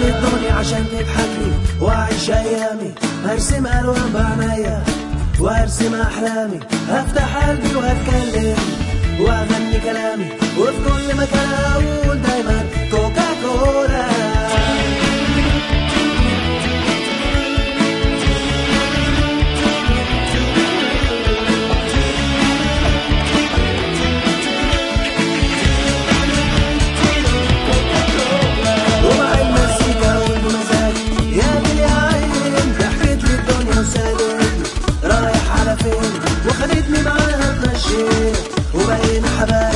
للدنيا عشان تضحكلي واعيش ايامي، هرسم الوان بعنايا وارسم احلامي، هفتح قلبي وهتكلم واغني كلامي، وفي كل مكان اقول دايما كوكا كولا. ومع المزيكا والمزاج يا دي يا عين، ضحكت لي الدنيا وسالتني رايح على فين، وخدتني معاها اتمشيت وبقينا حبايب.